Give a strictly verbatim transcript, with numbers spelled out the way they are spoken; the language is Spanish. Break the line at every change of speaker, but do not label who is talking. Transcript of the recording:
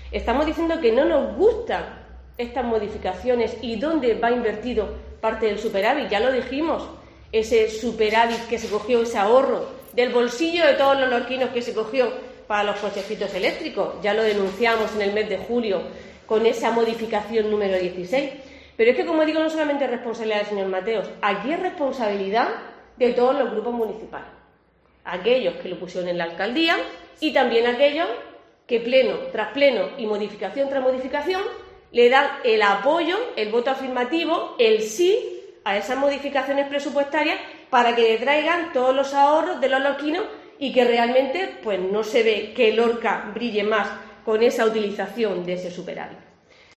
Estamos diciendo que no nos gustan estas modificaciones y dónde va invertido parte del superávit. Ya lo dijimos, ese superávit que se cogió, ese ahorro del bolsillo de todos los lorquinos que se cogió para los cochecitos eléctricos. Ya lo denunciamos en el mes de julio con esa modificación número dieciséis. Pero es que, como digo, no solamente es responsabilidad del señor Mateos, aquí es responsabilidad de todos los grupos municipales. Aquellos que lo pusieron en la alcaldía y también aquellos que pleno tras pleno y modificación tras modificación le dan el apoyo, el voto afirmativo, el sí a esas modificaciones presupuestarias para que le traigan todos los ahorros de los lorquinos y que realmente pues no se ve que Lorca brille más con esa utilización de ese superávit.